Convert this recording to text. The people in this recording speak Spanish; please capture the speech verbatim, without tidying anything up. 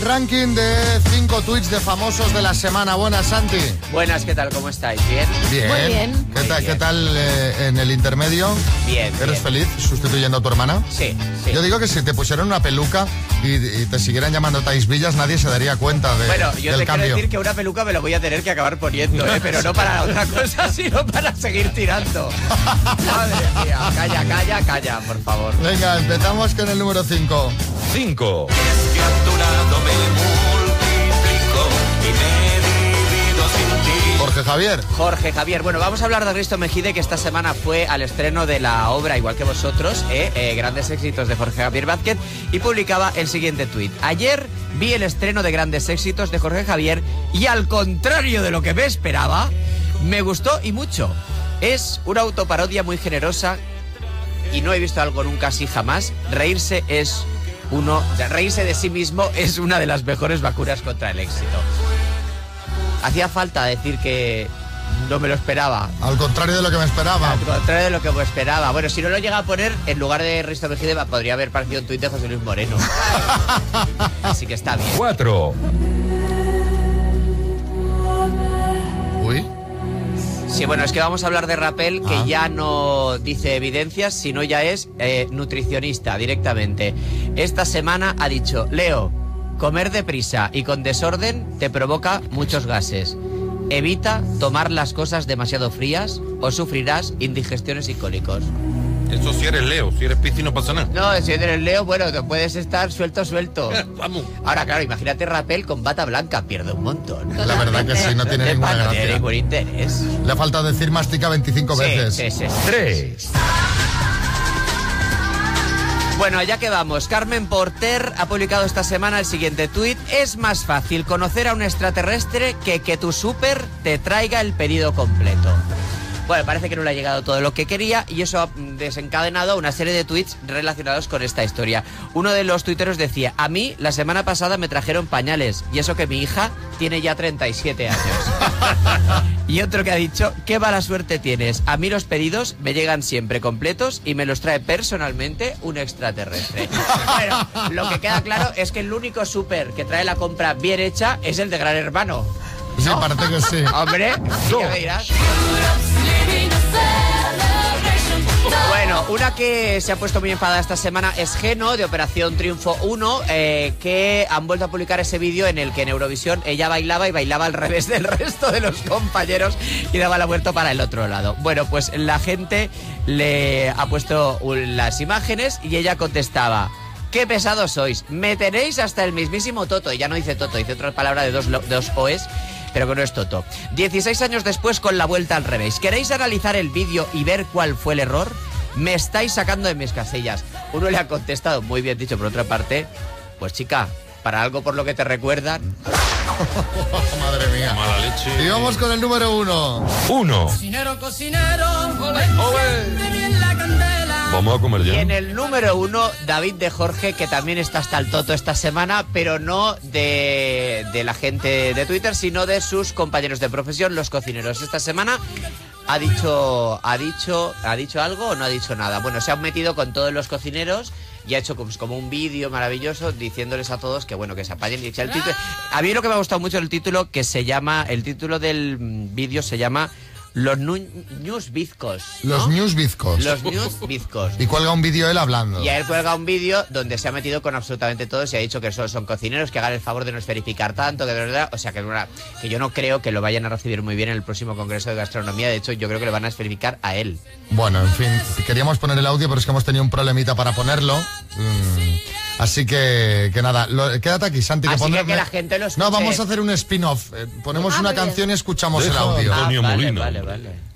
ranking de cinco tweets de famosos de la semana. Buenas, Santi. Buenas, ¿qué tal? ¿Cómo estáis? ¿Bien? Bien. Muy bien. ¿Qué, Muy ta- bien. ¿qué tal eh, en el intermedio? Bien, ¿Eres bien. feliz sustituyendo a tu hermana? Sí, sí. Yo digo que si te pusieran una peluca y, y te siguieran llamando Tais Villas, nadie se daría cuenta de, Bueno, yo del te cambio. quiero decir que una peluca me lo voy a tener que acabar poniendo, ¿eh? Pero no para otra cosa, sino para seguir tirando. Madre mía, calla, calla, calla, por favor. Venga, empezamos con el número cinco. cinco. Es que a tu lado me multiplico y me divido sin ti. Jorge Javier. Jorge Javier, bueno, vamos a hablar de Risto Mejide, que esta semana fue al estreno de la obra, igual que vosotros, ¿eh? Eh, Grandes Éxitos de Jorge Javier Vázquez, y publicaba el siguiente tuit. Ayer vi el estreno de Grandes Éxitos de Jorge Javier y, al contrario de lo que me esperaba, me gustó y mucho. Es una autoparodia muy generosa y no he visto algo nunca así jamás. Reírse es uno, reírse de sí mismo es una de las mejores vacunas contra el éxito. Hacía falta decir que no me lo esperaba. Al contrario de lo que me esperaba. Al contrario de lo que me esperaba. Bueno, si no lo llega a poner, en lugar de Risto Mejide podría haber parecido un tuit de José Luis Moreno. Así que está bien. cuatro. Uy. Sí, bueno, es que vamos a hablar de Rapel, que Ah. ya no dice evidencias, sino ya es eh, nutricionista directamente. Esta semana ha dicho: Leo, comer deprisa y con desorden te provoca muchos gases. Evita tomar las cosas demasiado frías o sufrirás indigestiones y cólicos. Eso si eres Leo, si eres Piscis no pasa nada. No, si eres Leo, bueno, te puedes estar suelto, suelto. Vamos. Ahora, claro, imagínate Rapel con bata blanca, pierde un montón. La verdad que sí, no tiene De ninguna pan, no tiene gracia. ningún interés. Le falta decir mastica veinticinco Sí, veces. sí, sí, sí. tres. Bueno, allá que vamos. Carmen Porter ha publicado esta semana el siguiente tuit. Es más fácil conocer a un extraterrestre que que tu súper te traiga el pedido completo. Bueno, parece que no le ha llegado todo lo que quería y eso ha desencadenado una serie de tweets relacionados con esta historia. Uno de los tuiteros decía: a mí la semana pasada me trajeron pañales y eso que mi hija tiene ya treinta y siete años. Y otro que ha dicho: qué mala suerte tienes, a mí los pedidos me llegan siempre completos y me los trae personalmente un extraterrestre. Bueno, lo que queda claro es que el único súper que trae la compra bien hecha es el de Gran Hermano. Sí, parece que sí. Hombre, ¿qué me dirás? Bueno, una que se ha puesto muy enfadada esta semana es Geno, de Operación Triunfo uno, eh, que han vuelto a publicar ese vídeo en el que en Eurovisión ella bailaba y bailaba al revés del resto de los compañeros y daba la vuelta para el otro lado. Bueno, pues la gente le ha puesto las imágenes y ella contestaba: qué pesados sois, me tenéis hasta el mismísimo Toto. Y ya no dice Toto, dice otra palabra de dos, lo- dos oes, pero que no es Toto. dieciséis años después, con la vuelta al revés. ¿Queréis analizar el vídeo y ver cuál fue el error? Me estáis sacando de mis casillas. Uno le ha contestado, muy bien dicho por otra parte: pues chica, para algo por lo que te recuerdan. Madre mía. Mala leche. Y vamos con el número uno. uno. Cocinero, cocinero, enciende bien la candela. Vamos a comer Y ya. en el número uno, David de Jorge, que también está hasta el toto esta semana, pero no de, de la gente de Twitter, sino de sus compañeros de profesión, los cocineros. Esta semana ha dicho, ha dicho, ha dicho algo o no ha dicho nada. Bueno, se han metido con todos los cocineros y ha hecho como, como un vídeo maravilloso diciéndoles a todos que bueno, que se apañen. Y el título, a mí lo que me ha gustado mucho el título, que se llama, el título del mm, vídeo se llama Los nu- News Bizcos, ¿no? Los news bizcos. Los News Bizcos. Y cuelga un vídeo él hablando. Y a él cuelga un vídeo donde se ha metido con absolutamente todos y ha dicho que solo son cocineros, que hagan el favor de no esferificar tanto, que de verdad, o sea, que, una, que yo no creo que lo vayan a recibir muy bien en el próximo Congreso de Gastronomía. De hecho, yo creo que lo van a esferificar a él. Bueno, en fin, queríamos poner el audio, pero es que hemos tenido un problemita para ponerlo. Mm, así que, que nada, lo- quédate aquí, Santi. Así que pondré- que la gente lo escuche. No, vamos a hacer un spin-off. Eh, ponemos Ah, una muy bien. canción y escuchamos Deja el audio. Antonio vale, Molina. vale, vale.